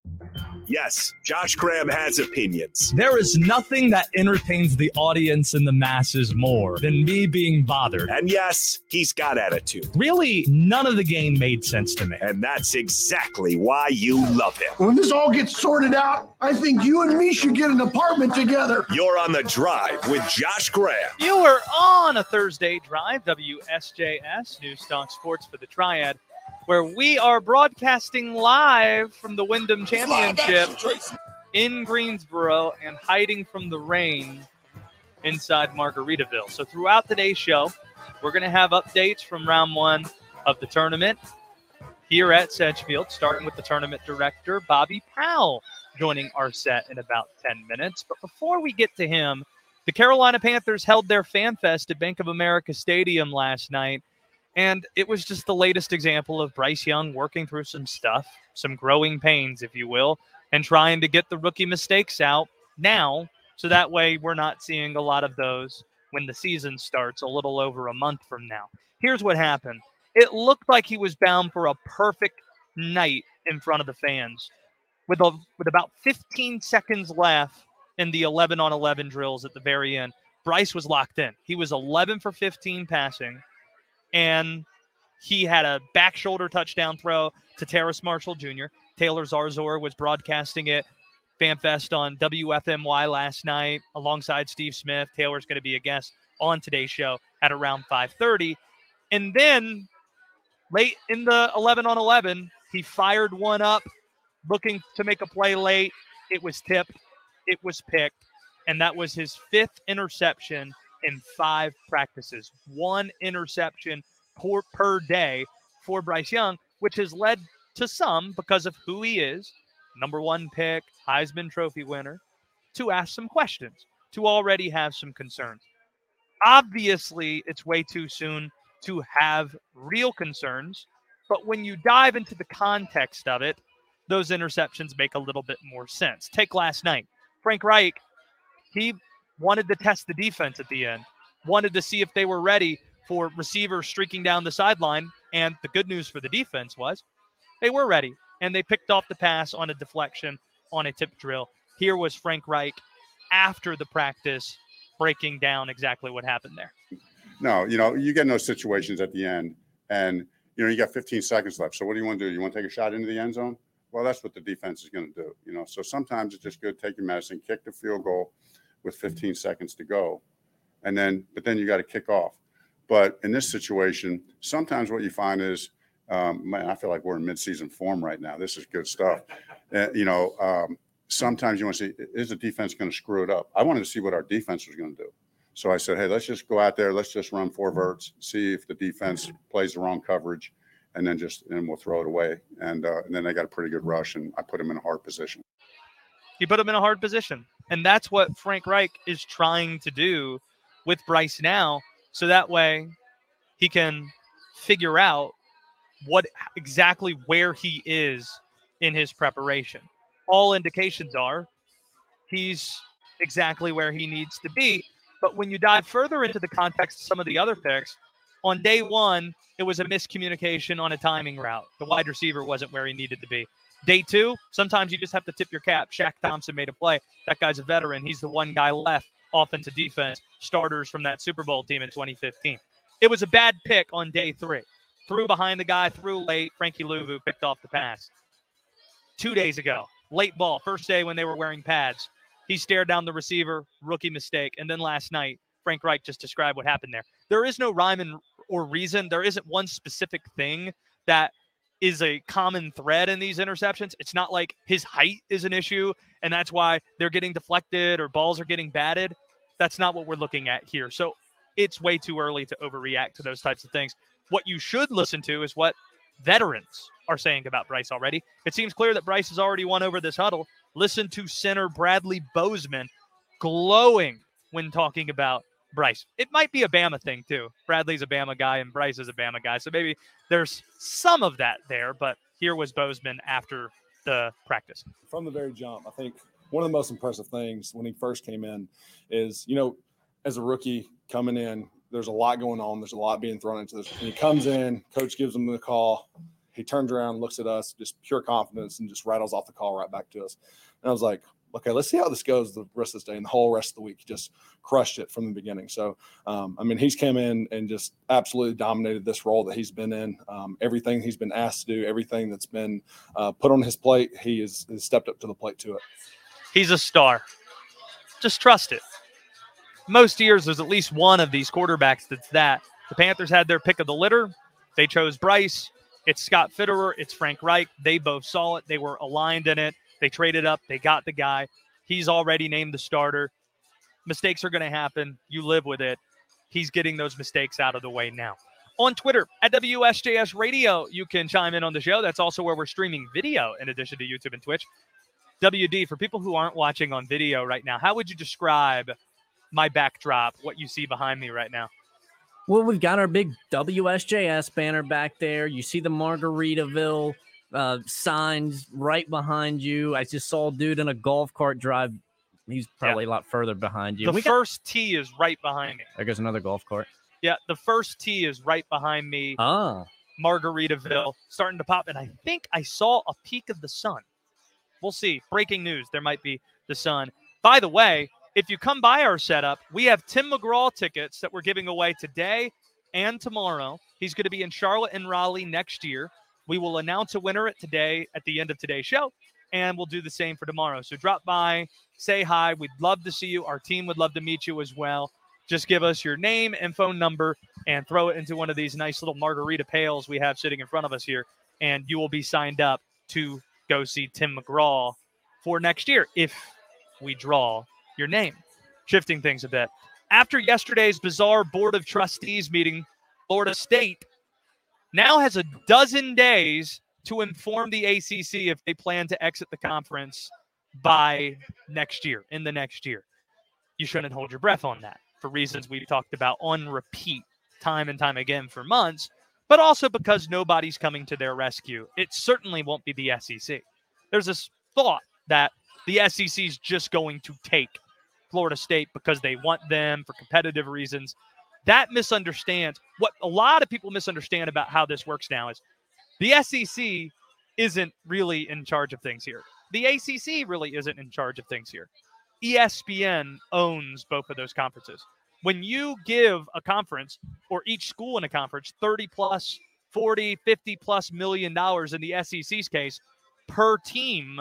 Yes, Josh Graham has opinions. There is nothing that entertains the audience and the masses more than me being bothered. And yes, he's got attitude. Really, none of the game made sense to me. And that's exactly why you love him. When this all gets sorted out, I think you and me should get an apartment together. You're on The Drive with Josh Graham. You are on a Thursday drive, WSJS, News Talk Sports for the Triad, where we are broadcasting live from the Wyndham Championship in Greensboro and hiding from the rain inside Margaritaville. So throughout today's show, we're going to have updates from round one of the tournament here at Sedgefield, starting with the tournament director, Bobby Powell, joining our set in about 10 minutes. But before we get to him, the Carolina Panthers held their Fan Fest at Bank of America Stadium last night. And it was just the latest example of Bryce Young working through some stuff, some growing pains, if you will, and trying to get the rookie mistakes out now, so that way we're not seeing a lot of those when the season starts a little over a month from now. Here's what happened. It looked like he was bound for a perfect night in front of the fans. With about 15 seconds left in the 11-on-11 drills at the very end, Bryce was locked in. He was 11 for 15 passing. And he had a back shoulder touchdown throw to Terrace Marshall Jr. Taylor Zarzor was broadcasting it, FanFest on WFMY last night alongside Steve Smith. Taylor's going to be a guest on today's show at around 5:30. And then late in the 11-on-11, he fired one up, looking to make a play late. It was tipped. It was picked. And that was his fifth interception in 5 practices. 1 interception per day for Bryce Young, which has led to some, because of who he is, number 1 pick, Heisman Trophy winner, to ask some questions, to already have some concerns. Obviously, it's way too soon to have real concerns, but when you dive into the context of it, those interceptions make a little bit more sense. Take last night. Frank Reich, he wanted to test the defense at the end, wanted to see if they were ready for receivers streaking down the sideline. And the good news for the defense was they were ready, and they picked off the pass on a deflection on a tip drill. Here was Frank Reich after the practice breaking down exactly what happened there. No, you get in those situations at the end, and, you got 15 seconds left. So what do you want to do? You want to take a shot into the end zone? Well, that's what the defense is going to do. So sometimes it's just good to take your medicine, kick the field goal with 15 seconds to go. But then you got to kick off. But in this situation, sometimes what you find is, man, I feel like we're in mid-season form right now. This is good stuff. Sometimes you want to see, is the defense going to screw it up? I wanted to see what our defense was going to do. So I said, hey, let's just go out there. Let's just run 4 verts, see if the defense plays the wrong coverage, and then we'll throw it away. And then they got a pretty good rush, and I put them in a hard position. He put him in a hard position. And that's what Frank Reich is trying to do with Bryce now, so that way he can figure out exactly where he is in his preparation. All indications are he's exactly where he needs to be. But when you dive further into the context of some of the other picks, on day 1, it was a miscommunication on a timing route. The wide receiver wasn't where he needed to be. Day 2, sometimes you just have to tip your cap. Shaq Thompson made a play. That guy's a veteran. He's the one guy left, offensive defense, starters from that Super Bowl team in 2015. It was a bad pick on day 3. Threw behind the guy, threw late. Frankie Louvu picked off the pass. 2 days ago, late ball, first day when they were wearing pads. He stared down the receiver, rookie mistake. And then last night, Frank Reich just described what happened there. There is no rhyme or reason. There isn't one specific thing that is a common thread in these interceptions. It's not like his height is an issue, and that's why they're getting deflected or balls are getting batted. That's not what we're looking at here. So it's way too early to overreact to those types of things. What you should listen to is what veterans are saying about Bryce already. It seems clear that Bryce has already won over this huddle. Listen to center Bradley Bozeman glowing when talking about Bryce. It might be a Bama thing too. Bradley's a Bama guy and Bryce is a Bama guy. So maybe there's some of that there, but here was Bozeman after the practice. From the very jump, I think one of the most impressive things when he first came in is, as a rookie coming in, there's a lot going on. There's a lot being thrown into this. And he comes in, coach gives him the call, he turns around, looks at us, just pure confidence, and just rattles off the call right back to us. And I was like, okay, let's see how this goes the rest of this day and the whole rest of the week. He just crushed it from the beginning. So, he's come in and just absolutely dominated this role that he's been in. Everything he's been asked to do, everything that's been put on his plate, he has stepped up to the plate to it. He's a star. Just trust it. Most years, there's at least one of these quarterbacks that's that. The Panthers had their pick of the litter. They chose Bryce. It's Scott Fitterer. It's Frank Reich. They both saw it. They were aligned in it. They traded up. They got the guy. He's already named the starter. Mistakes are going to happen. You live with it. He's getting those mistakes out of the way now. On Twitter, at WSJS Radio, you can chime in on the show. That's also where we're streaming video in addition to YouTube and Twitch. WD, for people who aren't watching on video right now, how would you describe my backdrop, what you see behind me right now? Well, we've got our big WSJS banner back there. You see the Margaritaville signs right behind you. I just saw a dude in a golf cart drive. He's probably a lot further behind you. The first tee is right behind me. There goes another golf cart. Yeah, the first tee is right behind me. Margaritaville starting to pop, and I think I saw a peek of the sun. We'll see. Breaking news. There might be the sun. By the way, if you come by our setup, we have Tim McGraw tickets that we're giving away today and tomorrow. He's going to be in Charlotte and Raleigh next year. We will announce a winner at the end of today's show, and we'll do the same for tomorrow. So drop by, say hi. We'd love to see you. Our team would love to meet you as well. Just give us your name and phone number and throw it into one of these nice little margarita pails we have sitting in front of us here, and you will be signed up to go see Tim McGraw for next year if we draw your name. Shifting things a bit. After yesterday's bizarre Board of Trustees meeting, Florida State now has a dozen days to inform the ACC if they plan to exit the conference by next year, in the next year. You shouldn't hold your breath on that for reasons we've talked about on repeat time and time again for months, but also because nobody's coming to their rescue. It certainly won't be the SEC. There's this thought that the SEC is just going to take Florida State because they want them for competitive reasons. That misunderstands what a lot of people misunderstand about how this works now is the SEC isn't really in charge of things here. The ACC really isn't in charge of things here. ESPN owns both of those conferences. When you give a conference or each school in a conference 30 plus, 40, 50 plus $1 million in the SEC's case per team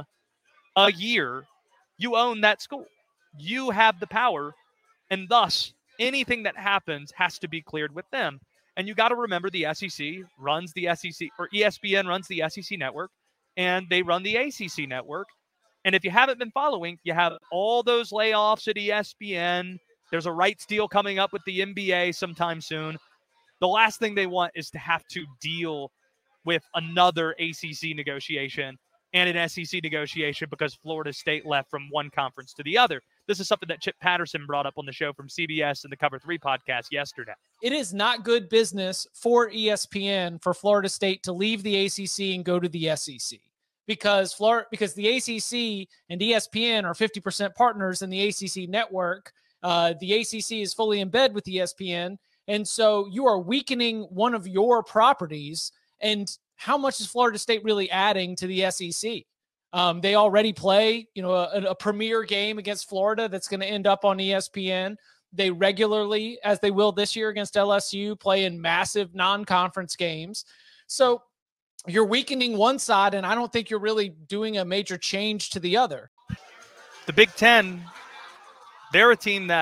a year, you own that school. You have the power, and thus anything that happens has to be cleared with them. And you got to remember the SEC runs the SEC, or ESPN runs the SEC network, and they run the ACC network. And if you haven't been following, you have all those layoffs at ESPN. There's a rights deal coming up with the NBA sometime soon. The last thing they want is to have to deal with another ACC negotiation and an SEC negotiation because Florida State left from one conference to the other. This is something that Chip Patterson brought up on the show from CBS and the Cover 3 podcast yesterday. It is not good business for ESPN for Florida State to leave the ACC and go to the SEC because the ACC and ESPN are 50% partners in the ACC network. The ACC is fully in bed with ESPN, and so you are weakening one of your properties. And how much is Florida State really adding to the SEC? They already play, a premier game against Florida that's going to end up on ESPN. They regularly, as they will this year against LSU, play in massive non-conference games. So you're weakening one side, and I don't think you're really doing a major change to the other. The Big Ten, they're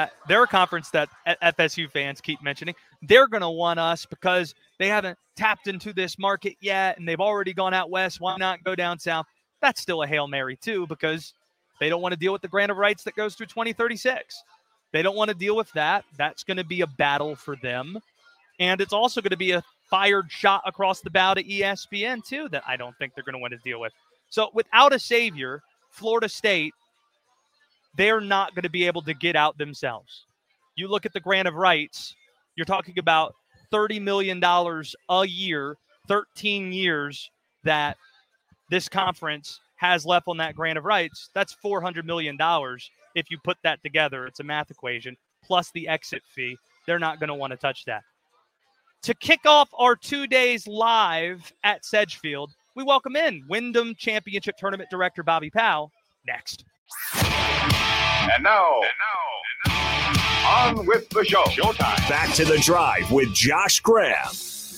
a conference that FSU fans keep mentioning. They're going to want us because they haven't tapped into this market yet, and they've already gone out west. Why not go down south? That's still a Hail Mary, too, because they don't want to deal with the grant of rights that goes through 2036. They don't want to deal with that. That's going to be a battle for them. And it's also going to be a fired shot across the bow to ESPN, too, that I don't think they're going to want to deal with. So without a savior, Florida State, they're not going to be able to get out themselves. You look at the grant of rights, you're talking about $30 million a year, 13 years that this conference has left on that grant of rights. That's $400 million. If you put that together, it's a math equation, plus the exit fee. They're not going to want to touch that. To kick off our 2 days live at Sedgefield, we welcome in Wyndham Championship Tournament Director Bobby Powell next. And now, on with the show. Showtime. Back to the Drive with Josh Graham.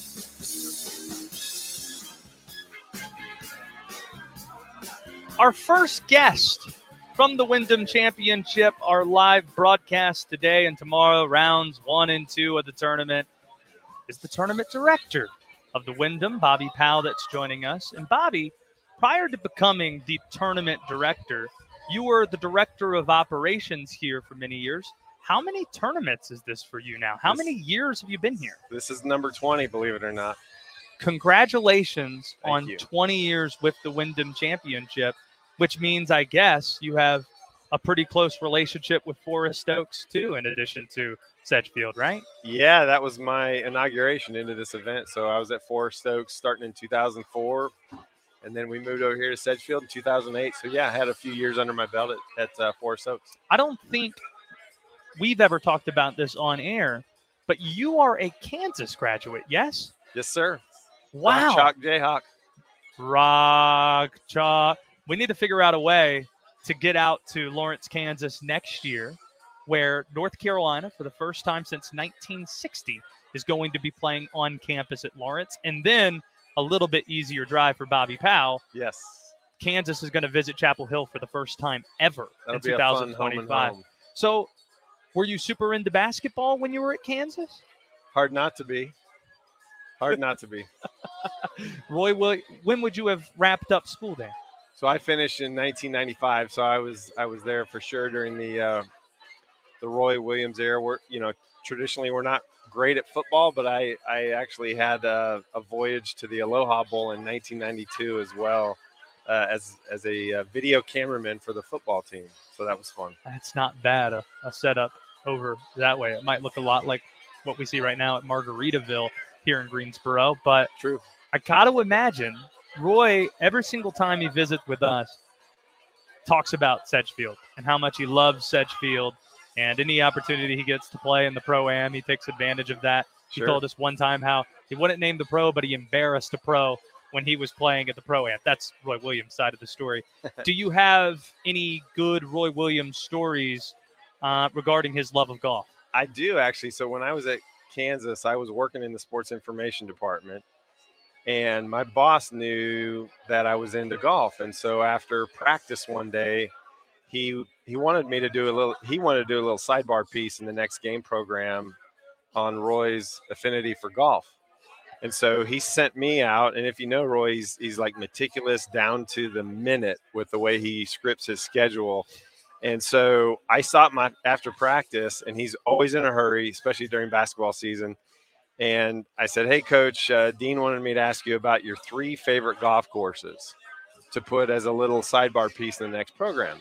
Our first guest from the Wyndham Championship, our live broadcast today and tomorrow, rounds 1 and 2 of the tournament, is the tournament director of the Wyndham, Bobby Powell, that's joining us. And Bobby, prior to becoming the tournament director, you were the director of operations here for many years. How many tournaments is this for you now? How many years have you been here? This is number 20, believe it or not. Congratulations Thank on you. 20 years with the Wyndham Championship, which means, I guess, you have a pretty close relationship with Forest Oaks, too, in addition to Sedgefield, right? Yeah, that was my inauguration into this event. So I was at Forest Oaks starting in 2004, and then we moved over here to Sedgefield in 2008. So, yeah, I had a few years under my belt at Forest Oaks. I don't think we've ever talked about this on air, but you are a Kansas graduate, yes? Yes, sir. Wow. Rock Chalk Jayhawk. Rock Chalk. We need to figure out a way to get out to Lawrence, Kansas next year, where North Carolina, for the first time since 1960, is going to be playing on campus at Lawrence. And then a little bit easier drive for Bobby Powell. Yes. Kansas is going to visit Chapel Hill for the first time ever in That'll be a fun home and 2025. home. So were you super into basketball when you were at Kansas? Hard not to be. Hard not to be. Roy, when would you have wrapped up school there? So I finished in 1995. So I was there for sure during the Roy Williams era. Where traditionally we're not great at football, but I actually had a voyage to the Aloha Bowl in 1992 as well as a video cameraman for the football team. So that was fun. That's not bad, a setup over that way. It might look a lot like what we see right now at Margaritaville here in Greensboro, but true. I got to imagine Roy, every single time he visits with us, talks about Sedgefield and how much he loves Sedgefield, and any opportunity he gets to play in the Pro-Am, he takes advantage of that. Sure. He told us one time how he wouldn't name the pro, but he embarrassed a pro when he was playing at the Pro-Am. That's Roy Williams' side of the story. Do you have any good Roy Williams stories regarding his love of golf? I do, actually. So when I was at Kansas, I was working in the sports information department, and my boss knew that I was into golf. And so after practice one day, he wanted me to do a little sidebar piece in the next game program on Roy's affinity for golf. And so he sent me out, and if you know Roy, he's like meticulous down to the minute with the way he scripts his schedule. And so I stopped after practice, and he's always in a hurry, especially during basketball season. And I said, "Hey, Coach, Dean wanted me to ask you about your 3 favorite golf courses to put as a little sidebar piece in the next program."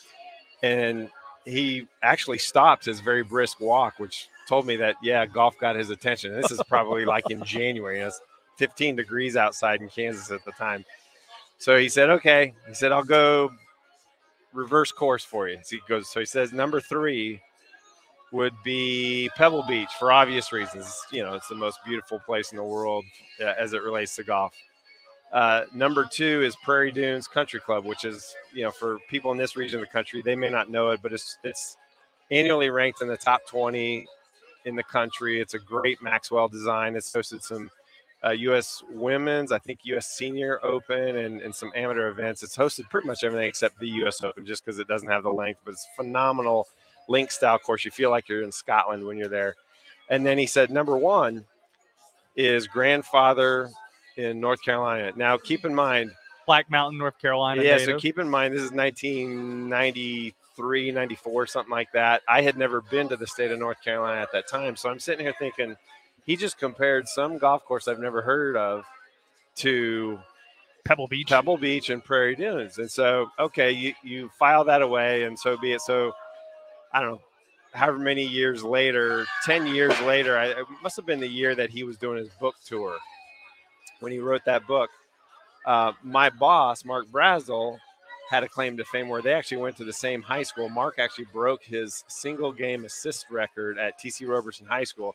And he actually stopped his very brisk walk, which told me that, yeah, golf got his attention. And this is probably like in January. It's 15 degrees outside in Kansas at the time. So he said, "Okay." He said, "I'll go reverse course for you." So he says number 3 would be Pebble Beach for obvious reasons. It's the most beautiful place in the world as it relates to golf. Number 2 is Prairie Dunes Country Club, which is, for people in this region of the country, they may not know it, but it's annually ranked in the top 20 in the country. It's a great Maxwell design. It's hosted some U.S. Women's, I think U.S. Senior Open, and some amateur events. It's hosted pretty much everything except the U.S. Open, just because it doesn't have the length, but it's phenomenal link style course. You feel like you're in Scotland when you're there. And then he said number 1 is Grandfather in North Carolina. Now, keep in mind, Black Mountain, North Carolina. Yeah, native. so keep in mind, this is 1993, 94, something like that. I had never been to the state of North Carolina at that time. So I'm sitting here thinking, he just compared some golf course I've never heard of to Pebble Beach and Prairie Dunes. And so, okay, you file that away, and so be it. So, I don't know, however many years later, 10 years later, it must have been the year that he was doing his book tour when he wrote that book. My boss, Mark Brazel, had a claim to fame where they actually went to the same high school. Mark actually broke his single game assist record at TC Roberson High School.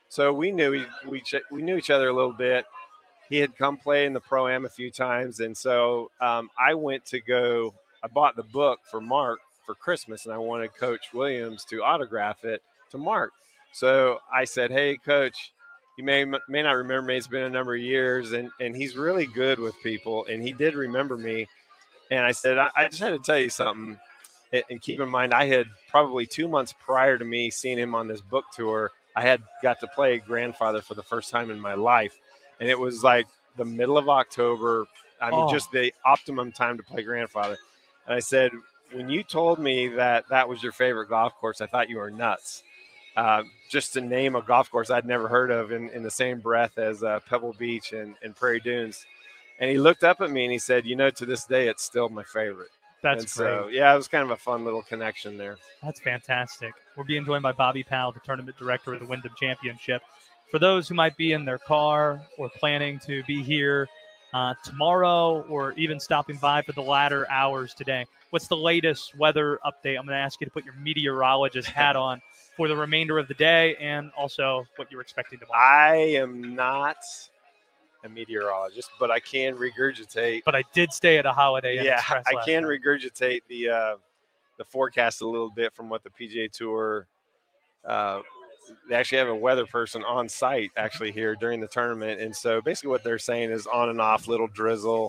So we knew we knew each other a little bit. He had come play in the Pro-Am a few times. And so I bought the book for Mark for Christmas, and I wanted Coach Williams to autograph it to Mark. So I said, hey, Coach, you may not remember me. It's been a number of years, and he's really good with people, and he did remember me. And I said, I just had to tell you something. And keep in mind, I had probably 2 months prior to me seeing him on this book tour, I had got to play Grandfather for the first time in my life. And it was like the middle of October. I mean, just the optimum time to play Grandfather. And I said, when you told me that was your favorite golf course, I thought you were nuts. Just to name a golf course I'd never heard of in the same breath as Pebble Beach and Prairie Dunes. And he looked up at me and he said, to this day, it's still my favorite. That's great. So, yeah, it was kind of a fun little connection there. That's fantastic. We're being joined by Bobby Powell, the tournament director of the Wyndham Championship. For those who might be in their car or planning to be here tomorrow or even stopping by for the latter hours today, what's the latest weather update? I'm going to ask you to put your meteorologist hat on for the remainder of the day and also what you're expecting tomorrow. I am not a meteorologist, but I can regurgitate. But I did stay at a Holiday Inn Express I last can night. regurgitate the forecast a little bit from what the PGA Tour. They actually have a weather person on site actually here during the tournament, and so basically what they're saying is on and off, little drizzle,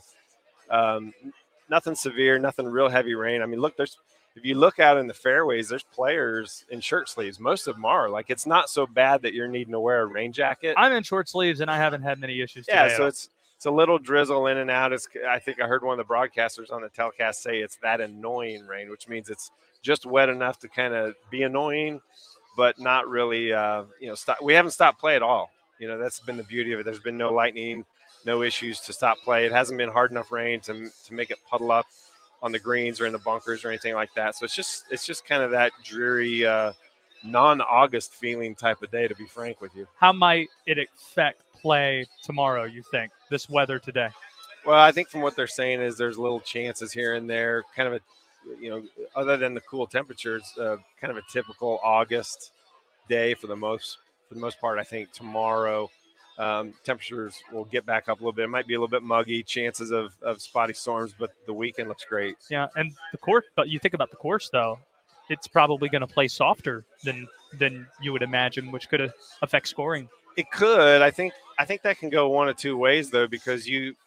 nothing severe, nothing real heavy rain. I mean, look, if you look out in the fairways, there's players in shirt sleeves. Most of them are. Like, it's not so bad that you're needing to wear a rain jacket. I'm in short sleeves, and I haven't had many issues today. Yeah, so it's a little drizzle in and out. I think I heard one of the broadcasters on the telecast say it's that annoying rain, which means it's just wet enough to kind of be annoying, but not really, stop. We haven't stopped play at all. That's been the beauty of it. There's been no lightning, no issues to stop play. It hasn't been hard enough rain to make it puddle up on the greens or in the bunkers or anything like that. So it's just kind of that dreary, non-August feeling type of day, to be frank with you. How might it affect play tomorrow, you think, this weather today? Well, I think from what they're saying is there's little chances here and there, kind of other than the cool temperatures, kind of a typical August day for the most part. I think tomorrow temperatures will get back up a little bit. It might be a little bit muggy, chances of spotty storms, but the weekend looks great. Yeah, and the course, but you think about the course, though, it's probably going to play softer than you would imagine, which could affect scoring. It could. I think that can go one of two ways, though, because if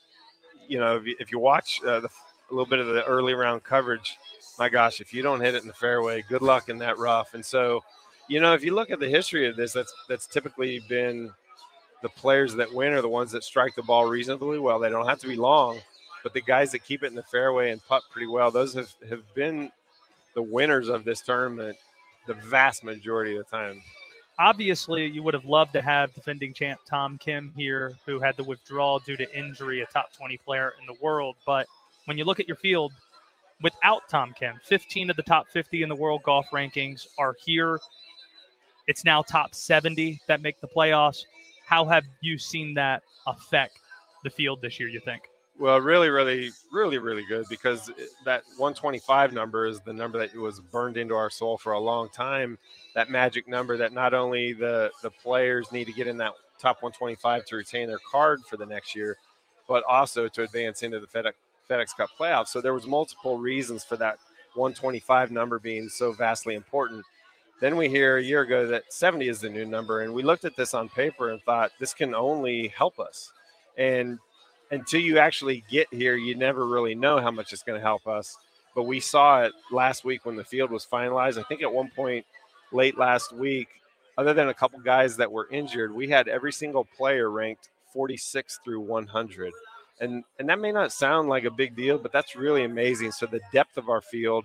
you watch a little bit of the early round coverage, my gosh, if you don't hit it in the fairway, good luck in that rough. And so, if you look at the history of this, that's typically been the players that win are the ones that strike the ball reasonably well. They don't have to be long, but the guys that keep it in the fairway and putt pretty well, those have been the winners of this tournament the vast majority of the time. Obviously, you would have loved to have defending champ Tom Kim here, who had the withdrawal due to injury, a top 20 player in the world. But when you look at your field, without Tom Kim, 15 of the top 50 in the world golf rankings are here. It's now top 70 that make the playoffs. How have you seen that affect the field this year, you think? Well, really, really, really, really good, because that 125 number is the number that was burned into our soul for a long time. That magic number that not only the players need to get in that top 125 to retain their card for the next year, but also to advance into the FedEx Cup playoffs. So there was multiple reasons for that 125 number being so vastly important. Then we hear a year ago that 70 is the new number, and we looked at this on paper and thought this can only help us. And until you actually get here, you never really know how much it's going to help us. But we saw it last week when the field was finalized. I think at one point late last week, other than a couple guys that were injured, we had every single player ranked 46 through 100. And that may not sound like a big deal, but that's really amazing. So the depth of our field,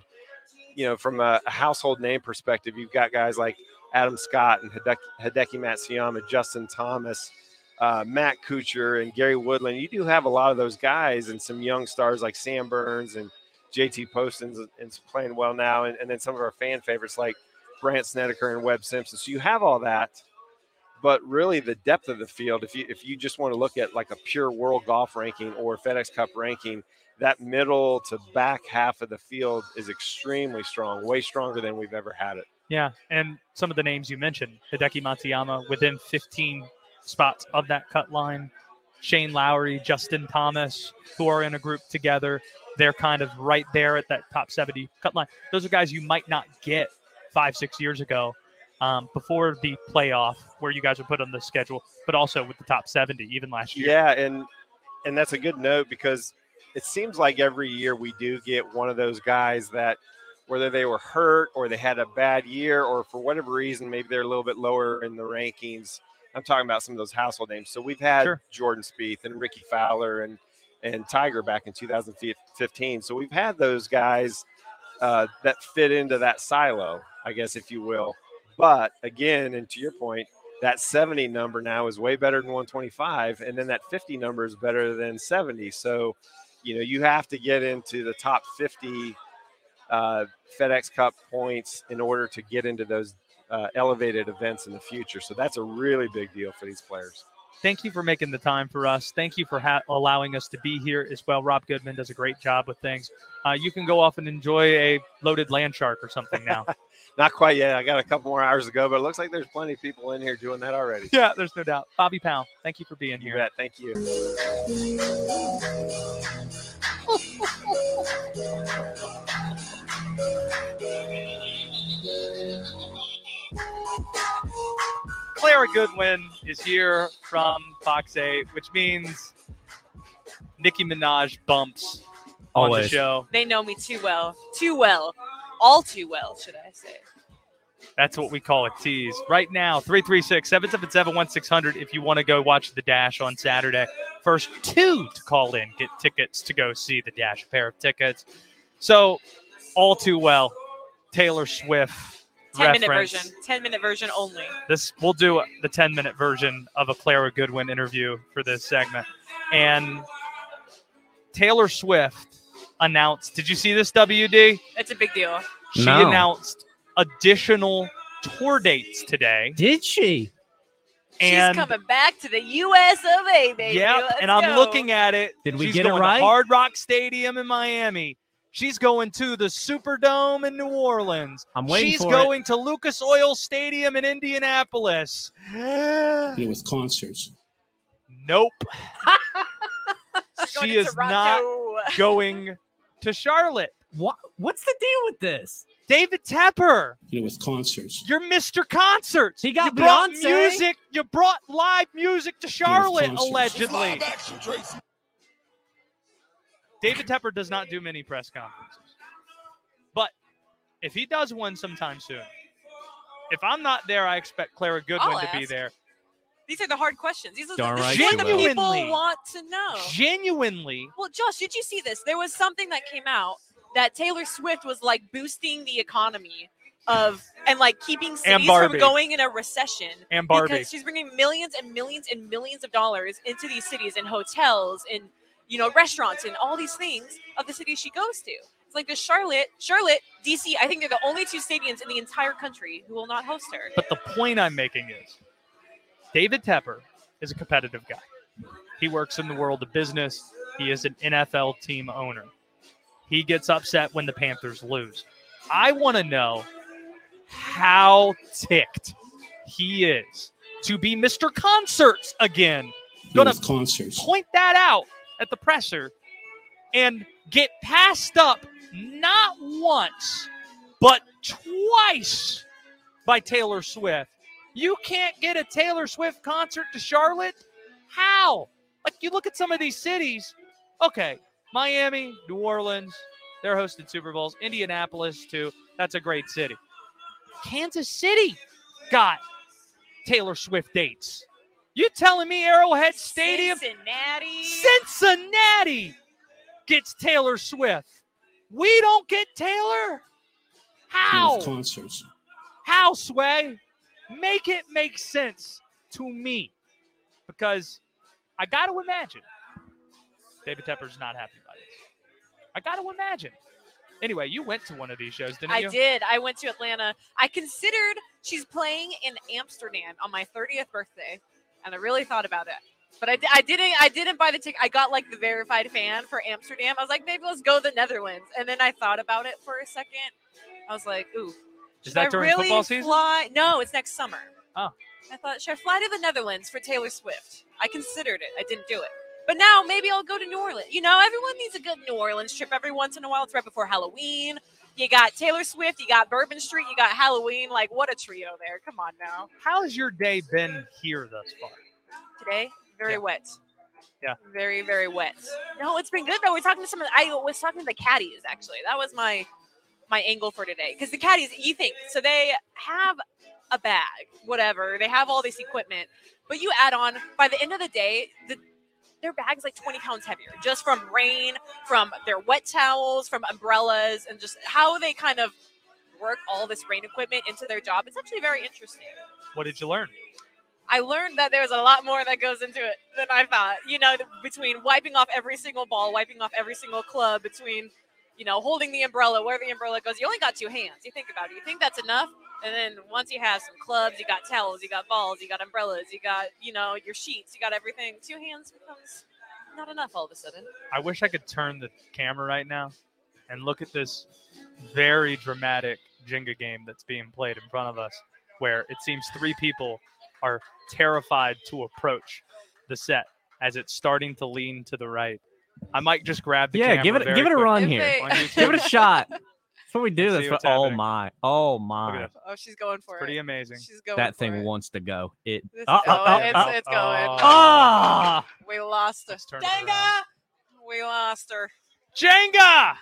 from a household name perspective, you've got guys like Adam Scott and Hideki Matsuyama, Justin Thomas, Matt Kuchar, and Gary Woodland. You do have a lot of those guys and some young stars like Sam Burns and JT Poston's and playing well now, and then some of our fan favorites like Brant Snedeker and Webb Simpson. So you have all that, but really the depth of the field, if you just want to look at like a pure world golf ranking or FedEx Cup ranking, that middle to back half of the field is extremely strong, way stronger than we've ever had it. Yeah, and some of the names you mentioned, Hideki Matsuyama within 15 spots of that cut line, Shane Lowry, Justin Thomas, who are in a group together. They're kind of right there at that top 70 cut line. Those are guys you might not get 5-6 years ago before the playoff where you guys were put on the schedule, but also with the top 70 even last year. Yeah, and that's a good note because it seems like every year we do get one of those guys that whether they were hurt or they had a bad year or for whatever reason, maybe they're a little bit lower in the rankings. I'm talking about some of those household names. So we've had Jordan Spieth and Ricky Fowler and Tiger back in 2015. So we've had those guys that fit into that silo, I guess, if you will. But again, and to your point, that 70 number now is way better than 125. And then that 50 number is better than 70. So, you have to get into the top 50 FedEx Cup points in order to get into those elevated events in the future. So that's a really big deal for these players. Thank you for making the time for us. Thank you for allowing us to be here as well. Rob Goodman does a great job with things. You can go off and enjoy a loaded land shark or something now. Not quite yet. I got a couple more hours to go, but it looks like there's plenty of people in here doing that already. Yeah, there's no doubt. Bobby Powell, thank you for being here. You bet. Thank you. Clara Goodwin is here from Fox 8, which means Nicki Minaj bumps on the show. They know me too well. Too well. All too well, should I say. That's what we call a tease. Right now, 336-777-1600 if you want to go watch The Dash on Saturday. First two to call in get tickets to go see The Dash, a pair of tickets. So, all too well, Taylor Swift 10-minute version. 10-minute version only. We'll do the 10-minute version of a Clara Goodwin interview for this segment. And Taylor Swift announced, did you see this, WD? It's a big deal. She announced additional tour dates today. Did she? And she's coming back to the US of A, baby. Yeah, and I'm looking at it. Did we She's get it going right? to Hard Rock Stadium in Miami. She's going to the Superdome in New Orleans. I'm waiting She's for going to Lucas Oil Stadium in Indianapolis. With concerts. Nope. She's going She to is Toronto. not going to Charlotte. What's the deal with this? David Tepper. With concerts. You're Mr. Concerts. He got you brought Beyonce. music. You brought live music to Charlotte, concerts. allegedly. David Tepper does not do many press conferences. But if he does one sometime soon, if I'm not there, I expect Clara Goodwin to be there. These are the hard questions. These are Darn right what the you will. people want to know. Genuinely. Well, Josh, did you see this? There was something that came out that Taylor Swift was like boosting the economy of and like keeping cities from going in a recession. And Barbie. Because she's bringing millions and millions and millions of dollars into these cities and hotels and restaurants and all these things of the cities she goes to. It's like the Charlotte, DC, I think they're the only two stadiums in the entire country who will not host her. But the point I'm making is David Tepper is a competitive guy. He works in the world of business. He is an NFL team owner. He gets upset when the Panthers lose. I want to know how ticked he is to be Mr. Concerts again. Going to point that out at the presser and get passed up not once, but twice by Taylor Swift. You can't get a Taylor Swift concert to Charlotte? How? Like, you look at some of these cities. Okay, Miami, New Orleans, they're hosting Super Bowls. Indianapolis, too. That's a great city. Kansas City got Taylor Swift dates. You telling me Arrowhead Stadium? Cincinnati gets Taylor Swift. We don't get Taylor? How? Concerts. How, Sway? Make it make sense to me. Because I got to imagine David Tepper's not happy about this. I got to imagine. Anyway, you went to one of these shows, didn't you? I did. I went to Atlanta. I considered she's playing in Amsterdam on my 30th birthday, and I really thought about it. But I didn't buy the ticket. I got like the verified fan for Amsterdam. I was like, maybe let's go to the Netherlands. And then I thought about it for a second. I was like, ooh, Is that I during really football season? fly? No, it's next summer. Oh. I thought, should I fly to the Netherlands for Taylor Swift? I considered it. I didn't do it. But now maybe I'll go to New Orleans. You know, everyone needs a good New Orleans trip every once in a while. It's right before Halloween. You got Taylor Swift, you got Bourbon Street, you got Halloween. Like, what a trio there. Come on now. How has your day been here thus far? Today, very wet. Yeah. Very, very wet. No, it's been good though. We're talking to I was talking to the caddies actually. That was my angle for today. Because the caddies, you think, so they have a bag, whatever. They have all this equipment. But you add on, by the end of the day, their bag's like 20 pounds heavier. Just from rain, from their wet towels, from umbrellas, and just how they kind of work all this rain equipment into their job. It's actually very interesting. What did you learn? I learned that there's a lot more that goes into it than I thought. You know, between wiping off every single ball, wiping off every single club, between, you know, holding the umbrella, where the umbrella goes. You only got 2 hands. You think about it. You think that's enough? And then once you have some clubs, you got towels, you got balls, you got umbrellas, you got, you know, your sheets, you got everything. 2 hands becomes not enough all of a sudden. I wish I could turn the camera right now and look at this very dramatic Jenga game that's being played in front of us, where it seems 3 people are terrified to approach the set as it's starting to lean to the right. I might just grab the camera. Give it a run here. Give it a shot. That's what we do. That's what. Oh my! Oh, she's going for Pretty amazing. She's going. That thing wants to go. It's it's going. Ah! We lost her. Jenga. We lost her. Jenga.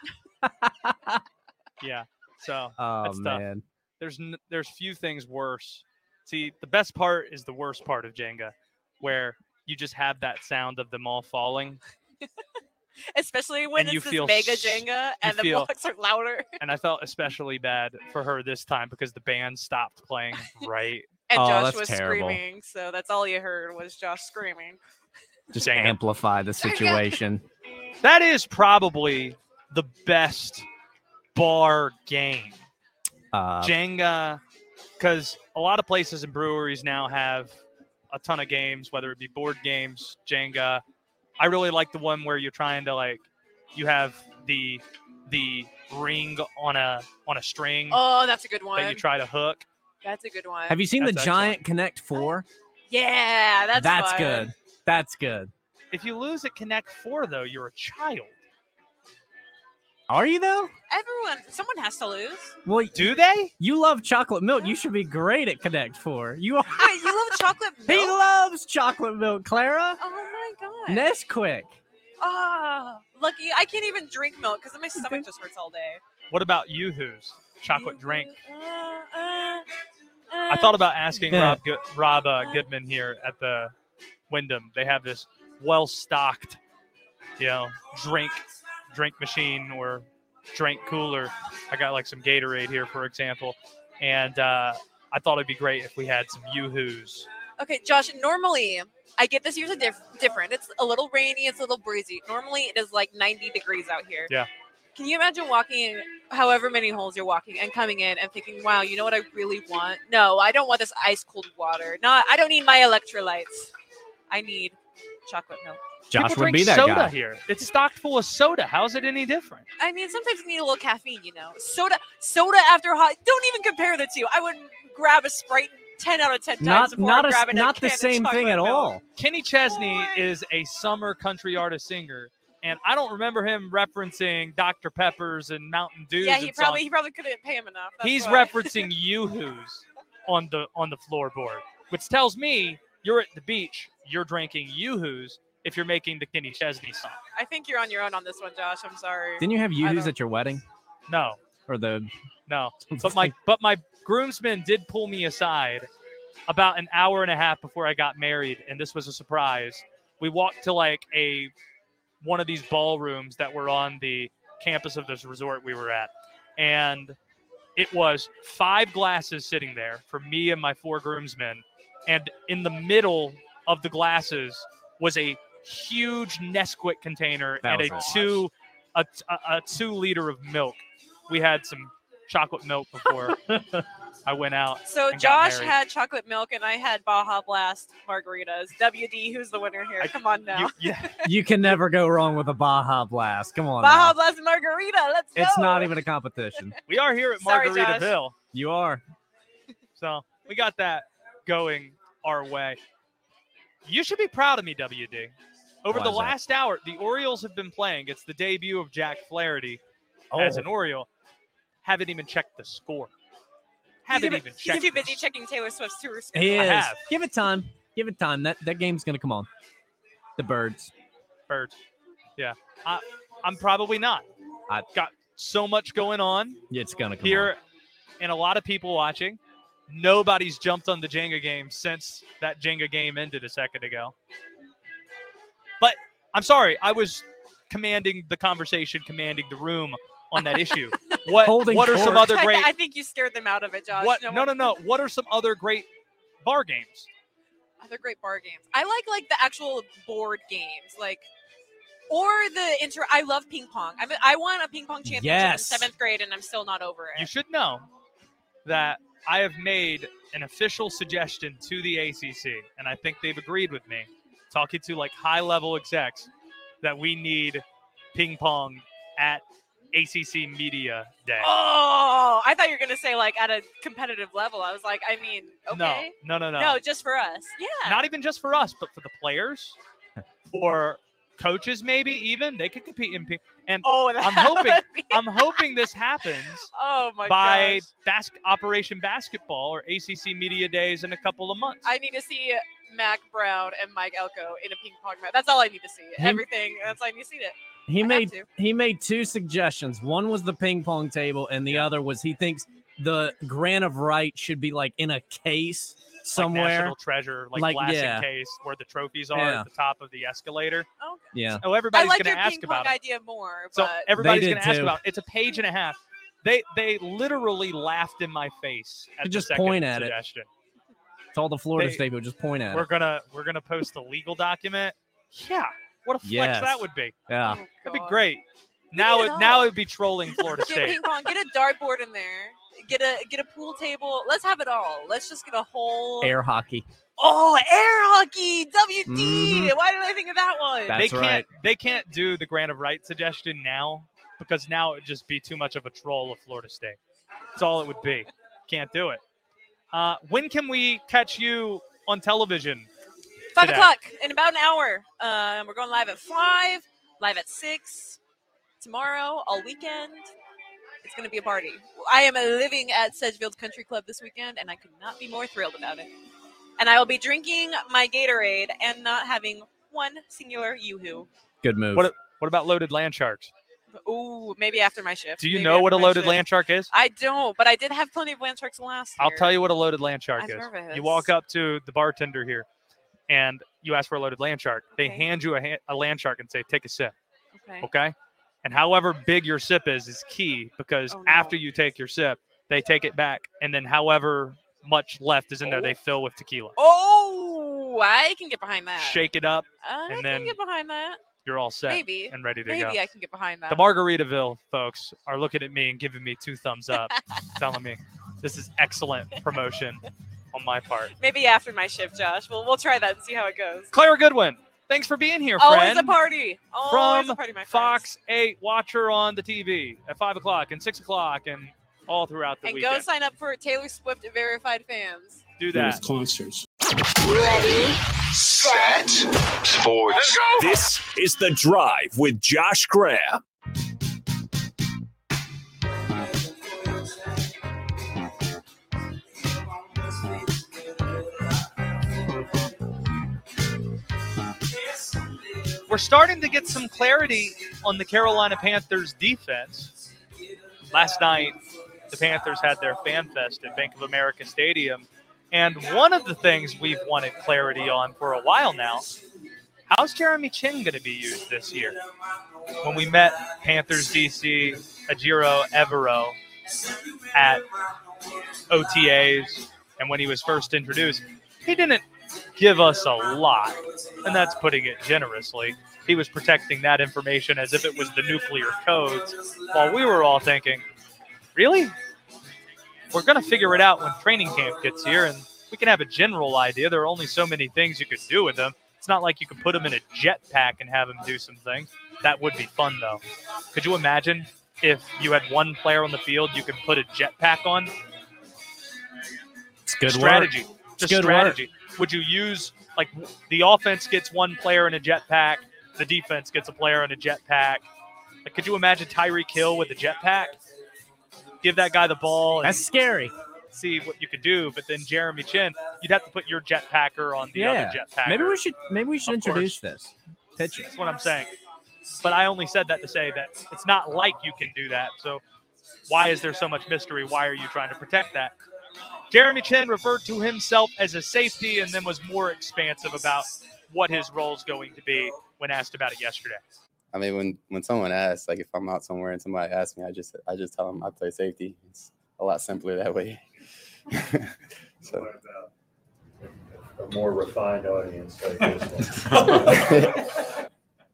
Yeah. So Oh that's tough. man. There's few things worse. See, the best part is the worst part of Jenga, where you just have that sound of them all falling. Especially when And you it's this feel mega s- Jenga and the feel- blocks are louder. And I felt especially bad for her this time because the band stopped playing right. And Josh that's was terrible. screaming, so that's all you heard was Josh screaming. Just amplify the situation. That is probably the best bar game. Jenga, because a lot of places and breweries now have a ton of games, whether it be board games, Jenga. I really like the one where you're trying to, like, you have the ring on a string. Oh, that's a good one. That you try to hook. That's a good one. Have you seen the That's Giant Connect 4? Yeah, that's fun. good. That's good. If you lose at Connect 4, though, you're a child. Are you though? Someone has to lose. Well, do they? You love chocolate milk. You should be great at Connect 4. You are. Wait, you love chocolate milk? He loves chocolate milk, Clara. Oh my god. Nesquik. Ah, lucky. I can't even drink milk because my stomach just hurts all day. What about Yoo-Hoo's chocolate drink? I thought about asking Rob Goodman here at the Wyndham. They have this well-stocked, drink machine or drink cooler. I got like some Gatorade here, for example, and I thought it'd be great if we had some Yoo-Hoo's. Okay, Josh, normally I get this year's different. It's a little rainy, it's a little breezy. Normally it is like 90 degrees out here. Yeah. Can you imagine walking however many holes you're walking and coming in and thinking, wow, you know what I really want? No, I don't want this ice cold water. I don't need my electrolytes. I need chocolate milk. Josh People would drink be that soda guy. here. It's stocked full of soda. How's it any different? I mean, sometimes you need a little caffeine, Soda after hot. Don't even compare the two. I would grab a Sprite 10 out of 10 times before grabbing not a the can of same thing chocolate at milk. all. Kenny Chesney is a summer country artist singer, and I don't remember him referencing Dr. Peppers and Mountain Dews. Yeah, and he probably songs. couldn't pay him enough. That's He's why. referencing Yoo-Hoo's on the floorboard, which tells me you're at the beach. You're drinking Yoo-Hoo's if you're making the Kenny Chesney song. I think you're on your own on this one, Josh. I'm sorry. Didn't you have I Yoo-Hoo's don't- at your wedding? No, Or the but my groomsmen did pull me aside about an hour and a half before I got married, and this was a surprise. We walked to like one of these ballrooms that were on the campus of this resort we were at, and it was 5 glasses sitting there for me and my 4 groomsmen, and in the middle of the glasses was a huge Nesquik container That and was a 2 liter of milk. We had some chocolate milk before I went out. So and got Josh married. had chocolate milk and I had Baja Blast margaritas. WD, who's the winner here? Come on now. You can never go wrong with a Baja Blast. Come on. Baja now. Blast margarita. Let's go. It's not even a competition. We are here at Sorry, Josh. Margaritaville. You are. So we got that going our way. You should be proud of me, WD. Over Why the is that? last hour, the Orioles have been playing. It's the debut of Jack Flaherty as an Oriole. Haven't even checked the score. Haven't even He's checked. too busy checking Taylor Swift's tour schedule. He I is. have. Give it time. Give it time. That game's gonna come on. The Birds. Birds. Yeah. I'm probably not. I've got so much going on It's gonna come here on. and a lot of people watching. Nobody's jumped on the Jenga game since that Jenga game ended a second ago. But I'm sorry, I was commanding the conversation, commanding the room on that issue. What are some other great I think you scared them out of it, Josh. No. What are some other great bar games? Other great bar games. I like the actual board games, or the I love ping pong. I won a ping pong championship Yes. in 7th grade, and I'm still not over it. You should know that I have made an official suggestion to the ACC, and I think they've agreed with me, talking to high-level execs, that we need ping pong at ACC Media Day. Oh, I thought you were gonna say at a competitive level. I was like, okay. No. No, just for us. Yeah. Not even just for us, but for the players, for coaches, maybe even they could compete in ping. And I'm hoping this happens. Oh my by gosh. Operation Basketball or ACC Media Days in a couple of months. I need to see Mac Brown and Mike Elko in a ping pong match. That's all I need to see. Everything. That's all I need to see it. He made two suggestions. One was the ping pong table, and the other was he thinks the grant of right should be in a case somewhere. National Treasure, glass case where the trophies are at the top of the escalator. Oh, yeah. Oh, everybody's I like going to your ask ping about pong it. idea more. So But everybody's going to ask about it. It's a page and a half. They literally laughed in my face at Just the second point at it. suggestion. It's all the Florida State people. Just point at We're it. gonna post the legal document. Yeah, what a flex Yes. that would be. Yeah. That'd be great. Now it'd be trolling Florida get State. ping pong. Get a dartboard in there. Get a pool table. Let's have it all. Let's just get a whole Air hockey. Oh, air hockey. WD. Mhm. Why did I think of that one? They can't do the grant of right suggestion now because now it would just be too much of a troll of Florida State. That's all it would be. Can't do it. When can we catch you on television? 5 today? o'clock in about an hour. We're going live at 5, live at 6, tomorrow, all weekend. It's going to be a party. I am living at Sedgefield Country Club this weekend, and I could not be more thrilled about it. And I will be drinking my Gatorade and not having one singular yoo-hoo. Good move. What about loaded land sharks? Ooh, maybe after my shift. Do you Maybe know what a after my loaded shift. land shark is? I don't, but I did have plenty of land sharks last year. I'll tell you what a loaded land shark I'm is. nervous. You walk up to the bartender here, and you ask for a loaded land shark. They hand you a land shark and say, "Take a sip." Okay. Okay. And however big your sip is key because after you take your sip, they take it back, and then however much left is in there, they fill with tequila. Oh, I can get behind that. Shake it up, I and can then get behind that. you're all set Maybe. and ready to Maybe go. I can get behind that. The Margaritaville folks are looking at me and giving me 2 thumbs up, telling me this is excellent promotion on my part. Maybe after my shift, Josh. We'll try that and see how it goes. Clara Goodwin, thanks for being here, Always friend. a party. Always From a party, my friends. Fox 8, watch her on the TV at 5 o'clock and 6 o'clock and all throughout the And weekend. go sign up for Taylor Swift Verified Fans. Do There that. was concerts. Ready, set, sports. This is The Drive with Josh Graham. We're starting to get some clarity on the Carolina Panthers defense. Last night, the Panthers had their fan fest at Bank of America Stadium. And one of the things we've wanted clarity on for a while now, how's Jeremy Chin going to be used this year? When we met Panthers DC Ajiro Evero at OTAs and when he was first introduced, he didn't give us a lot, and that's putting it generously. He was protecting that information as if it was the nuclear codes, while we were all thinking, really? We're going to figure it out when training camp gets here, and we can have a general idea. There are only so many things you could do with him. It's not like you could put him in a jetpack and have him do some things. That would be fun, though. Could you imagine if you had one player on the field you could put a jetpack on? good strategy. Work. Just good strategy. Work. Would you use, like, the offense gets one player in a jetpack, the defense gets a player in a jetpack? Like, could you imagine Tyreek Hill with a jetpack? Give that guy the ball. That's scary. See what you could do, but then Jeremy Chin, you'd have to put your jetpacker on the other jetpacker. Maybe we should introduce this. Pitcher. That's what I'm saying. But I only said that to say that it's not like you can do that. So why is there so much mystery? Why are you trying to protect that? Jeremy Chin referred to himself as a safety and then was more expansive about what his role is going to be when asked about it yesterday. I mean, when someone asks, like if I'm out somewhere and somebody asks me, I just tell them I play safety. It's a lot simpler that way. So. A more refined audience like this one.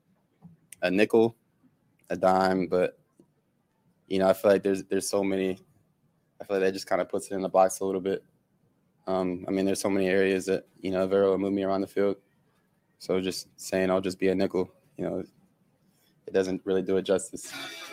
A nickel, a dime, but I feel like there's so many. I feel like that just kind of puts it in the box a little bit. I mean, there's so many areas that Vero will move me around the field. So just saying I'll just be a nickel, it doesn't really do it justice.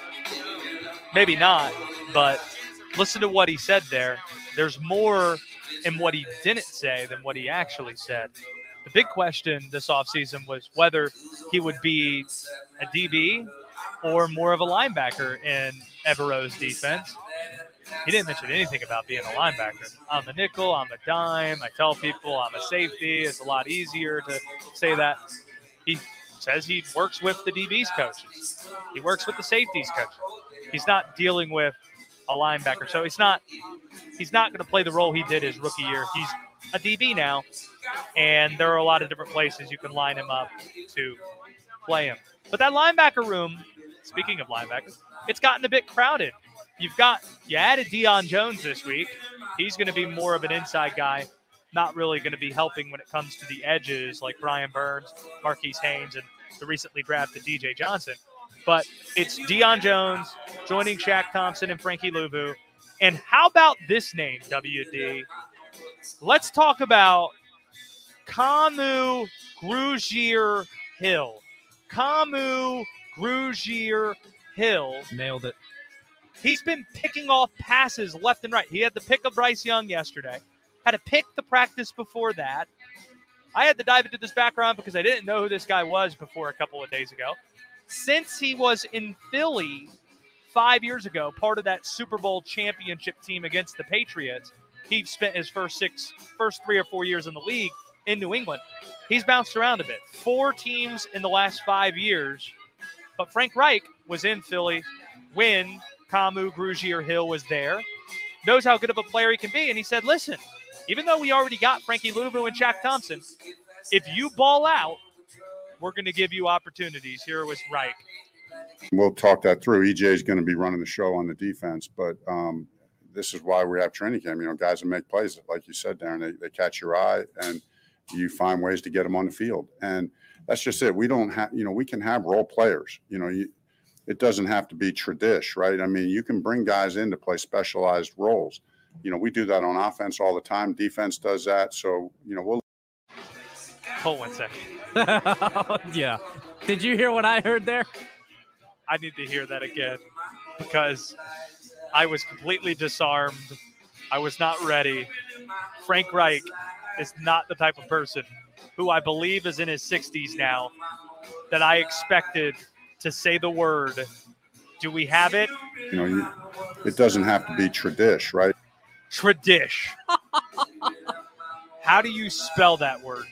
Maybe not, but listen to what he said there. There's more in what he didn't say than what he actually said. The big question this offseason was whether he would be a DB or more of a linebacker in Evero's defense. He didn't mention anything about being a linebacker. I'm a nickel, I'm a dime. I tell people I'm a safety. It's a lot easier to say that. He says he works with the DB's coaches. He works with the safeties coaches. He's not dealing with a linebacker. So he's not going to play the role he did his rookie year. He's a DB now, and there are a lot of different places you can line him up to play him. But that linebacker room, speaking of linebackers, it's gotten a bit crowded. You added Deion Jones this week. He's going to be more of an inside guy, not really going to be helping when it comes to the edges like Brian Burns, Marquise Haynes, and the recently drafted DJ Johnson. But it's Deion Jones joining Shaq Thompson and Frankie Louvu. And how about this name, WD? Let's talk about Kamu Grugier-Hill. Kamu Grugier-Hill. Nailed it. He's been picking off passes left and right. He had the pick of Bryce Young yesterday. Had a pick the practice before that. I had to dive into this background because I didn't know who this guy was before a couple of days ago. Since he was in Philly 5 years ago, part of that Super Bowl championship team against the Patriots, he spent his first 3 or 4 years in the league in New England. He's bounced around a bit. 4 teams in the last 5 years. But Frank Reich was in Philly when Kamu Grugier-Hill was there, knows how good of a player he can be. And he said, listen, even though we already got Frankie Louvu and Shaq Thompson, if you ball out, we're going to give you opportunities. Here was Reich. We'll talk that through. EJ is going to be running the show on the defense, but this is why we have training camp. Guys that make plays, like you said, Darren, they catch your eye and you find ways to get them on the field. And that's just it. We don't have, we can have role players. It doesn't have to be tradish, right? I mean, you can bring guys in to play specialized roles. We do that on offense all the time. Defense does that. So, we'll. Hold 1 second. Yeah. Did you hear what I heard there? I need to hear that again because I was completely disarmed. I was not ready. Frank Reich is not the type of person who I believe is in his 60s now that I expected to say the word. Do we have it? It doesn't have to be tradish, right? Tradish. How do you spell that word?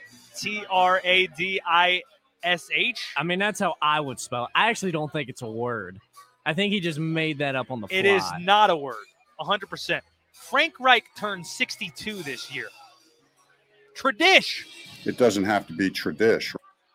Tradish? I mean, that's how I would spell it. I actually don't think it's a word. I think he just made that up on the fly. It is not a word. 100%. Frank Reich turned 62 this year. Tradish. It doesn't have to be tradish.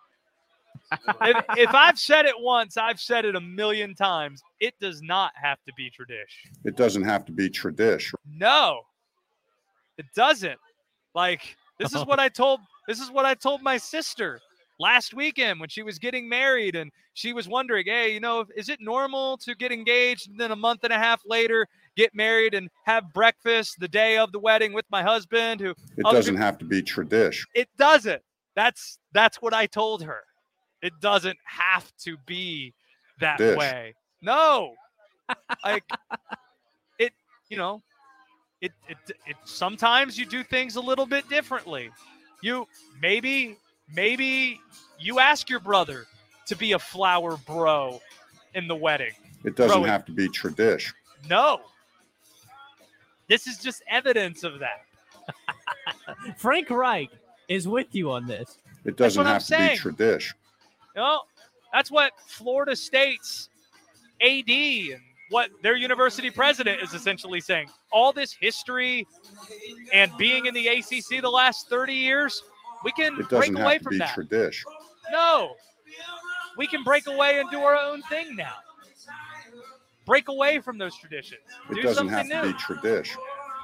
If I've said it once, I've said it a million times. It does not have to be tradish. It doesn't have to be tradish. No, it doesn't. Like, this is what I told my sister last weekend when she was getting married, and she was wondering, hey, is it normal to get engaged and then a month and a half later get married and have breakfast the day of the wedding with my husband? It doesn't have to be tradish. It doesn't. That's what I told her. It doesn't have to be that way. No. Like, It sometimes you do things a little bit differently. You maybe you ask your brother to be a flower bro in the wedding. It doesn't have to be tradition. No. This is just evidence of that. Frank Reich is with you on this. It doesn't have to saying. be tradition. No, that's what Florida State's AD and what their university president is essentially saying. All this history and being in the ACC the last 30 years, we can It break doesn't away have to from be that. tradition. No. We can break away and do our own thing now. Break away from those traditions. It Do doesn't something have to new. be tradition.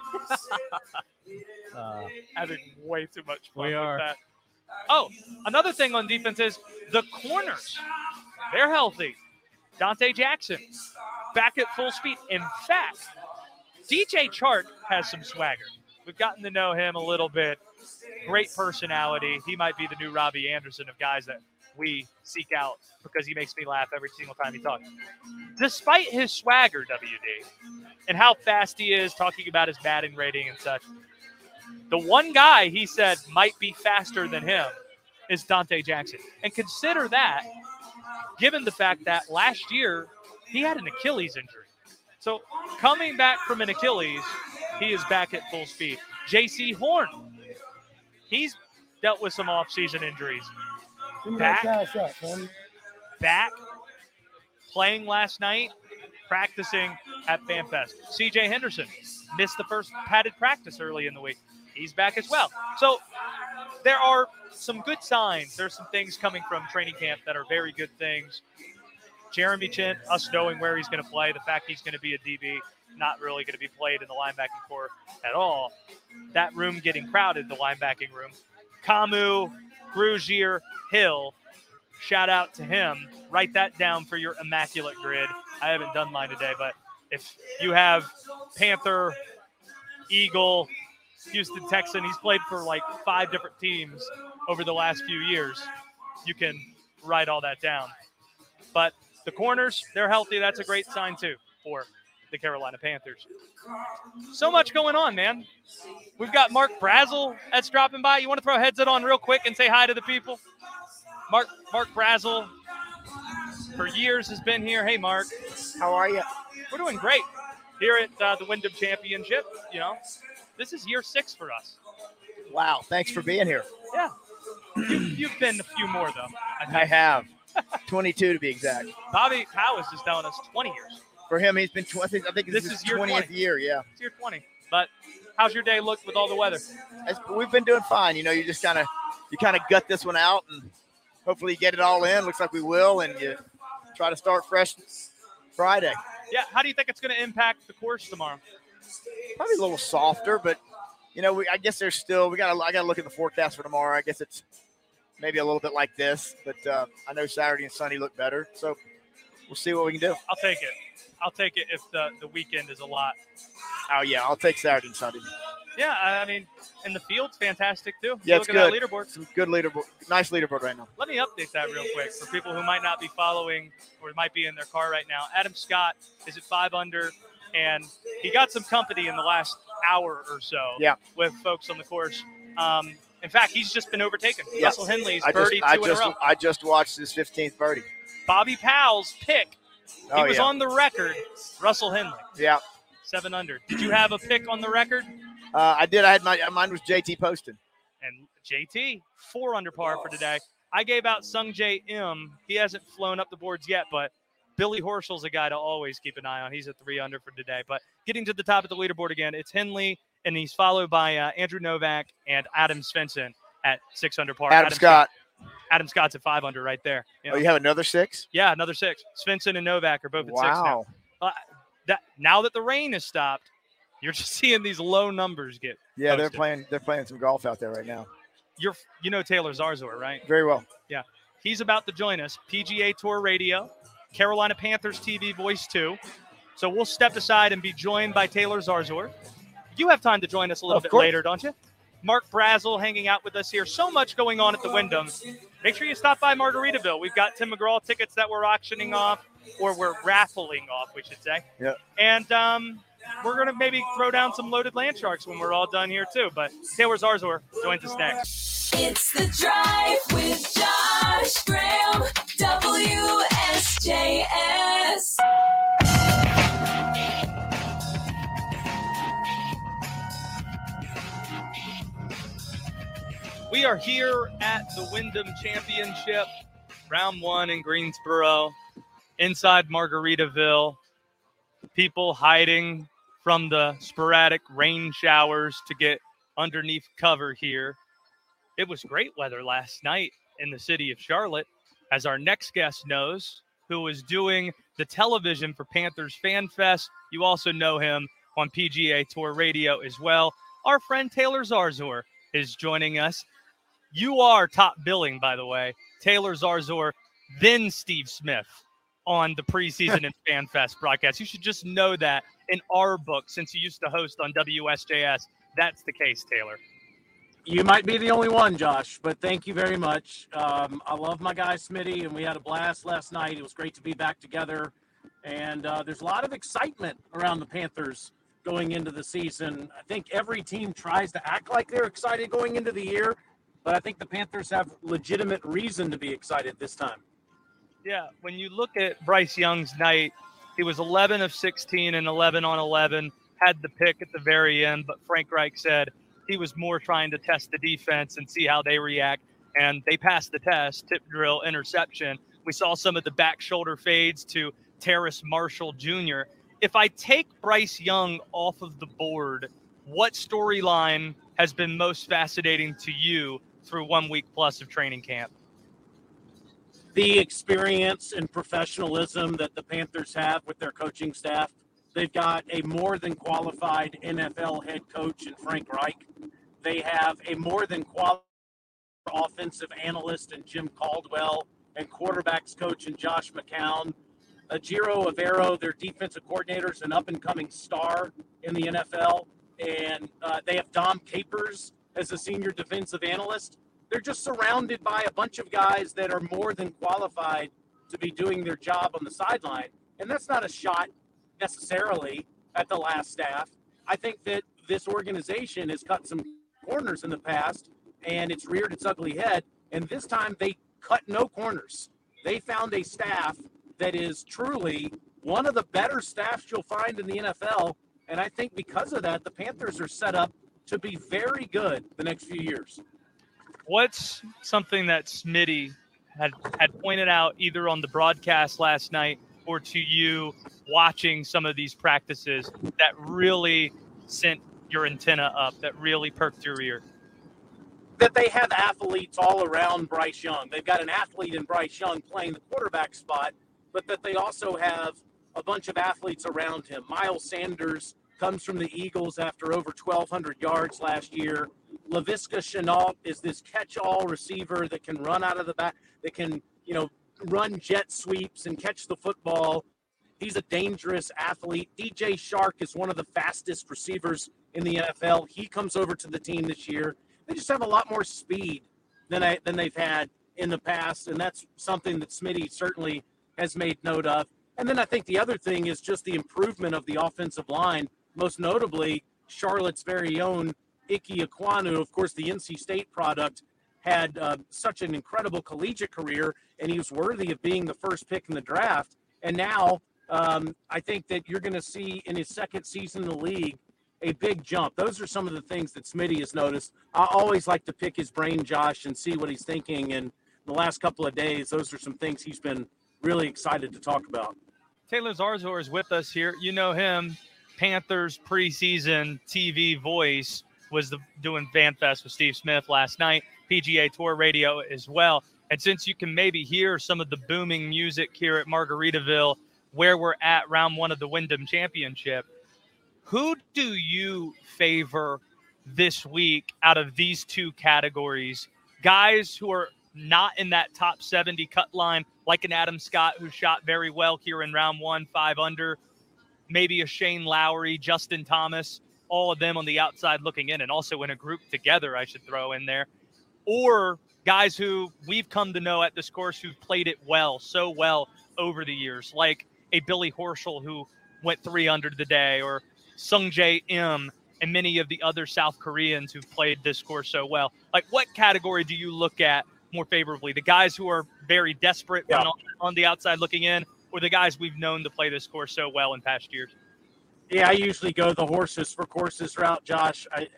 Having way too much fun We with are. that. Oh, another thing on defense is the corners. They're healthy. Dante Jackson back at full speed. In fact, DJ Chark has some swagger. We've gotten to know him a little bit. Great personality. He might be the new Robbie Anderson of guys that we seek out because he makes me laugh every single time he talks. Despite his swagger, WD, and how fast he is, talking about his batting rating and such, the one guy he said might be faster than him is Dante Jackson. And consider that, given the fact that last year he had an Achilles injury. So coming back from an Achilles, he is back at full speed. J.C. Horn, he's dealt with some off-season injuries. Back, playing last night, practicing at FanFest. C.J. Henderson missed the first padded practice early in the week. He's back as well. So there are some good signs. There's some things coming from training camp that are very good things. Jeremy Chin, us knowing where he's going to play, the fact he's going to be a DB, not really going to be played in the linebacking core at all. That room getting crowded, the linebacking room. Camus, Grugier, Hill, shout out to him. Write that down for your immaculate grid. I haven't done mine today, but if you have Panther, Eagle, Houston Texan, he's played for like 5 different teams over the last few years. You can write all that down. But the corners, they're healthy. That's a great sign, too, for the Carolina Panthers. So much going on, man. We've got Mark Brazel that's dropping by. You want to throw a headset on real quick and say hi to the people? Mark Brazel, for years, has been here. Hey, Mark. How are you? We're doing great here at the Wyndham Championship. You know, this is year 6 for us. Wow, thanks for being here. Yeah. You've been a few more, though. I have. 22 to be exact. Bobby Powers is telling us 20 years. For him, he's been 20. I think This his is year 20th 20. year, yeah. It's year 20. But how's your day look with all the weather? We've been doing fine. You know, you just kind of gut this one out and hopefully you get it all in. Looks like we will, and you try to start fresh Friday. Yeah, how do you think it's going to impact the course tomorrow? Probably a little softer, but you know, I guess there's still I got to look at the forecast for tomorrow. I guess it's maybe a little bit like this, but I know Saturday and Sunday look better, so we'll see what we can do. I'll take it. I'll take it if the weekend is a lot. Oh yeah, I'll take Saturday and Sunday. Yeah, I mean, and the field's fantastic too. Yeah, Look it's at good. that leaderboard. Some good leaderboard, nice leaderboard right now. Let me update that real quick for people who might not be following or might be in their car right now. Adam Scott is at 5 under, and he got some company in the last hour or so with folks on the course. In fact, he's just been overtaken. Yes. Russell Henley's birdie 2 in a row. I just watched his 15th birdie. Bobby Powell's pick. He was yeah. on the record. Russell Henley. Yeah. 7 under. Did you have a pick on the record? I did. I had mine was JT Poston. And JT, 4 under par for today. I gave out Sung Jae Im. He hasn't flown up the boards yet, but Billy Horschel's a guy to always keep an eye on. He's at 3 under for today. But getting to the top of the leaderboard again, it's Henley, and he's followed by Andrew Novak and Adam Svensson at 6 under par. Adam Scott. Adam Scott's at 5 under right there. Oh, you have another 6? Yeah, another 6. Svensson and Novak are both at 6 Wow. now. Now that the rain has stopped, you're just seeing these low numbers get Yeah, posted. they're playing some golf out there right now. You know Taylor Zarzor, right? Very well. Yeah. He's about to join us. PGA Tour Radio, Carolina Panthers TV Voice 2. So we'll step aside and be joined by Taylor Zarzor. You have time to join us a little bit later, don't you? Mark Brazel hanging out with us here. So much going on at the Wyndham. Make sure you stop by Margaritaville. We've got Tim McGraw tickets that we're auctioning off, or we're raffling off, we should say. Yeah. And we're going to maybe throw down some loaded land sharks when we're all done here too. But Taylor Zarzor joins us next. It's The Drive with Josh Graham, WSJS. We are here at the Wyndham Championship, round 1 in Greensboro, inside Margaritaville. People hiding from the sporadic rain showers to get underneath cover here. It was great weather last night in the city of Charlotte, as our next guest knows, who is doing the television for Panthers Fan Fest. You also know him on PGA Tour Radio as well. Our friend Taylor Zarzor is joining us. You are top billing, by the way, Taylor Zarzor, then Steve Smith on the preseason and Fan Fest broadcast. You should just know that in our book, since you used to host on WSJS, that's the case, Taylor. You might be the only one, Josh, but thank you very much. I love my guy Smitty, and we had a blast last night. It was great to be back together, and there's a lot of excitement around the Panthers going into the season. I think every team tries to act like they're excited going into the year, but I think the Panthers have legitimate reason to be excited this time. Yeah, when you look at Bryce Young's night, he was 11 of 16 and 11 on 11, had the pick at the very end, but Frank Reich said he was more trying to test the defense and see how they react, and they passed the test, tip drill, interception. We saw some of the back shoulder fades to Terrace Marshall Jr. If I take Bryce Young off of the board, what storyline has been most fascinating to you through 1 week plus of training camp? The experience and professionalism that the Panthers have with their coaching staff. They've got a more than qualified NFL head coach in Frank Reich. They have a more than qualified offensive analyst in Jim Caldwell and quarterbacks coach in Josh McCown. Ajiro Avero, their defensive coordinator, is an up-and-coming star in the NFL. And they have Dom Capers as a senior defensive analyst. They're just surrounded by a bunch of guys that are more than qualified to be doing their job on the sideline. And that's not a shot necessarily at the last staff. I think that this organization has cut some corners in the past, and it's reared its ugly head. And this time they cut no corners. They found a staff that is truly one of the better staffs you'll find in the NFL. And I think because of that, the Panthers are set up to be very good the next few years. What's something that Smitty had pointed out either on the broadcast last night or to you watching some of these practices that really sent your antenna up, that really perked your ear? That they have athletes all around Bryce Young. They've got an athlete in Bryce Young playing the quarterback spot, but that they also have a bunch of athletes around him. Miles Sanders comes from the Eagles after over 1,200 yards last year. Laviska Shenault is this catch-all receiver that can run out of the back, that can, run jet sweeps and catch the football. He's a dangerous athlete. DJ Shark is one of the fastest receivers in the NFL. He comes over to the team this year. They just have a lot more speed than they've had in the past, and that's something that Smitty certainly has made note of. And then I think the other thing is just the improvement of the offensive line, most notably Charlotte's very own Ike Ekwonu, of course, the NC State product, had such an incredible collegiate career, and he was worthy of being the first pick in the draft. And now I think that you're going to see in his second season in the league a big jump. Those are some of the things that Smitty has noticed. I always like to pick his brain, Josh, and see what he's thinking. And the last couple of days, those are some things he's been really excited to talk about. Taylor Zarzor is with us here. You know him, Panthers preseason TV voice, was doing Fan Fest with Steve Smith last night, PGA Tour Radio as well. And since you can maybe hear some of the booming music here at Margaritaville, where we're at round 1 of the Wyndham Championship, who do you favor this week out of these two categories? Guys who are not in that top 70 cut line, like an Adam Scott who shot very well here in round 1, 5 under, maybe a Shane Lowry, Justin Thomas, all of them on the outside looking in, and also in a group together, I should throw in there. Or guys who we've come to know at this course who've played it well, so well over the years, like a Billy Horschel who went 3 under today, or Sung Jae Im and many of the other South Koreans who've played this course so well. Like, what category do you look at more favorably? The guys who are very desperate on the outside looking in, or the guys we've known to play this course so well in past years? Yeah, I usually go the horses for courses route, Josh. I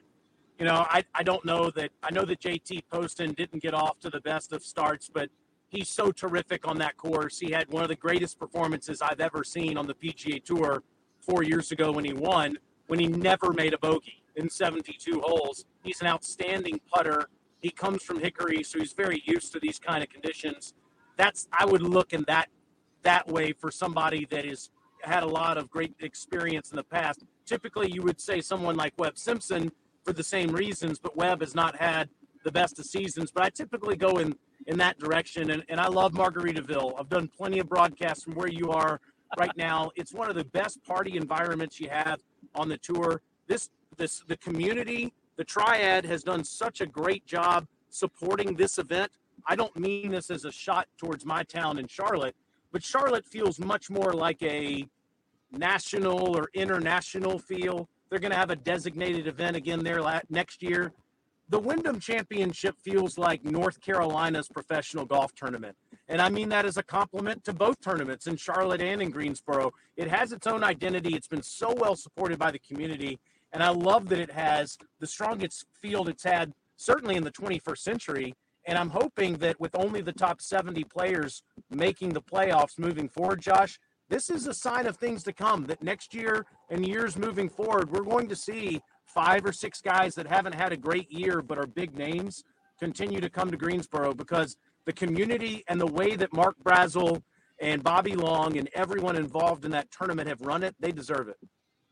don't know that. I know that JT Poston didn't get off to the best of starts, but he's so terrific on that course. He had one of the greatest performances I've ever seen on the PGA Tour 4 years ago when he won, when he never made a bogey in 72 holes. He's an outstanding putter. He comes from Hickory, so he's very used to these kind of conditions. I would look in that way for somebody that is had a lot of great experience in the past. Typically, you would say someone like Webb Simpson for the same reasons, but Webb has not had the best of seasons. But I typically go in that direction, and I love Margaritaville. I've done plenty of broadcasts from where you are right now. It's one of the best party environments you have on the tour. The community, the Triad has done such a great job supporting this event. I don't mean this as a shot towards my town in Charlotte, but Charlotte feels much more like a national or international feel. They're going to have a designated event again there next year. The Wyndham Championship feels like North Carolina's professional golf tournament. And I mean that as a compliment to both tournaments in Charlotte and in Greensboro. It has its own identity. It's been so well supported by the community. And I love that it has the strongest field it's had, certainly in the 21st century. And I'm hoping that with only the top 70 players making the playoffs moving forward, Josh, this is a sign of things to come, that next year and years moving forward, we're going to see 5 or 6 guys that haven't had a great year but are big names continue to come to Greensboro, because the community and the way that Mark Brazel and Bobby Long and everyone involved in that tournament have run it, they deserve it.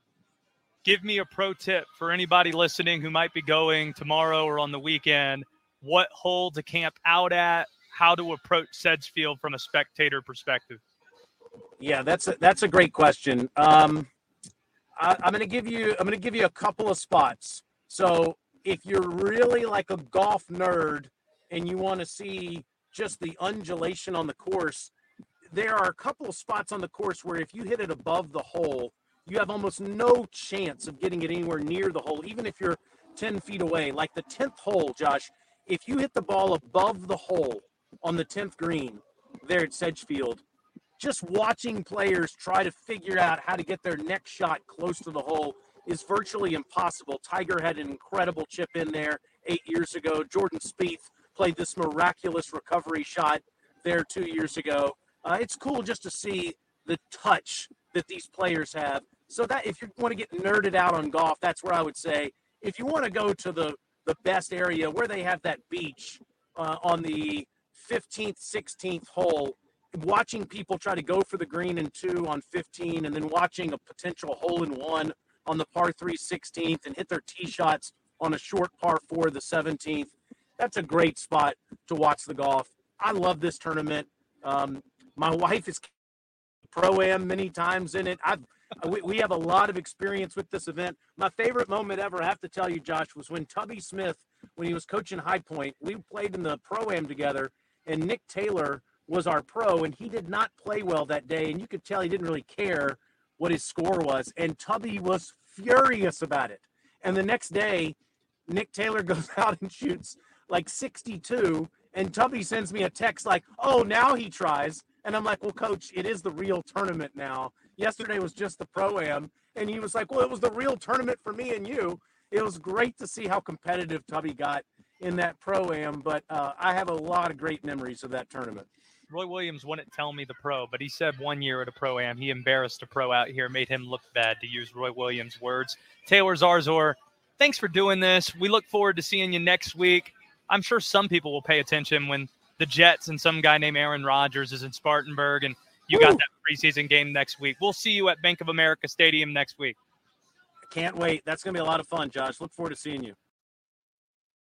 Give me a pro tip for anybody listening who might be going tomorrow or on the weekend. What hole to camp out at, how to approach Sedgefield from a spectator perspective? Yeah, that's a great question. I'm going to give you a couple of spots. So if you're really like a golf nerd and you want to see just the undulation on the course, there are a couple of spots on the course where if you hit it above the hole, you have almost no chance of getting it anywhere near the hole, even if you're 10 feet away. Like the 10th hole, Josh, if you hit the ball above the hole on the 10th green there at Sedgefield, just watching players try to figure out how to get their next shot close to the hole is virtually impossible. Tiger had an incredible chip in there 8 years ago. Jordan Spieth played this miraculous recovery shot there 2 years ago. It's cool just to see the touch that these players have. So that if you want to get nerded out on golf, that's where I would say, if you want to go to the best area where they have that beach on the 15th, 16th hole, watching people try to go for the green in 2 on 15, and then watching a potential hole in 1 on the par 3 16th and hit their tee shots on a short par 4 the 17th. That's a great spot to watch the golf. I love this tournament. My wife is Pro-Am many times in it. We have a lot of experience with this event. My favorite moment ever, I have to tell you, Josh, was when Tubby Smith, when he was coaching High Point, we played in the Pro-Am together, and Nick Taylor was our pro, and he did not play well that day, and you could tell he didn't really care what his score was, and Tubby was furious about it. And the next day, Nick Taylor goes out and shoots like 62, and Tubby sends me a text like, oh, now he tries. And I'm like, well, Coach, it is the real tournament now. Yesterday was just the Pro-Am. And he was like, well, it was the real tournament for me and you. It was great to see how competitive Tubby got in that Pro-Am. But I have a lot of great memories of that tournament. Roy Williams wouldn't tell me the pro, but he said one year at a Pro-Am, he embarrassed a pro out here, made him look bad, to use Roy Williams' words. Taylor Zarzor, thanks for doing this. We look forward to seeing you next week. I'm sure some people will pay attention when the Jets and some guy named Aaron Rodgers is in Spartanburg, and you got that preseason game next week. We'll see you at Bank of America Stadium next week. Can't wait. That's going to be a lot of fun, Josh. Look forward to seeing you.